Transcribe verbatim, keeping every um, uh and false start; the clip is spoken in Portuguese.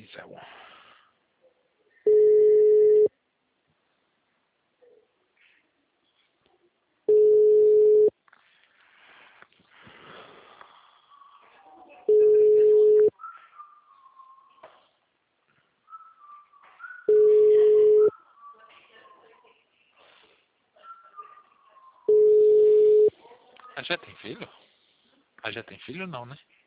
céu. A já tem filho? A já tem filho não, né?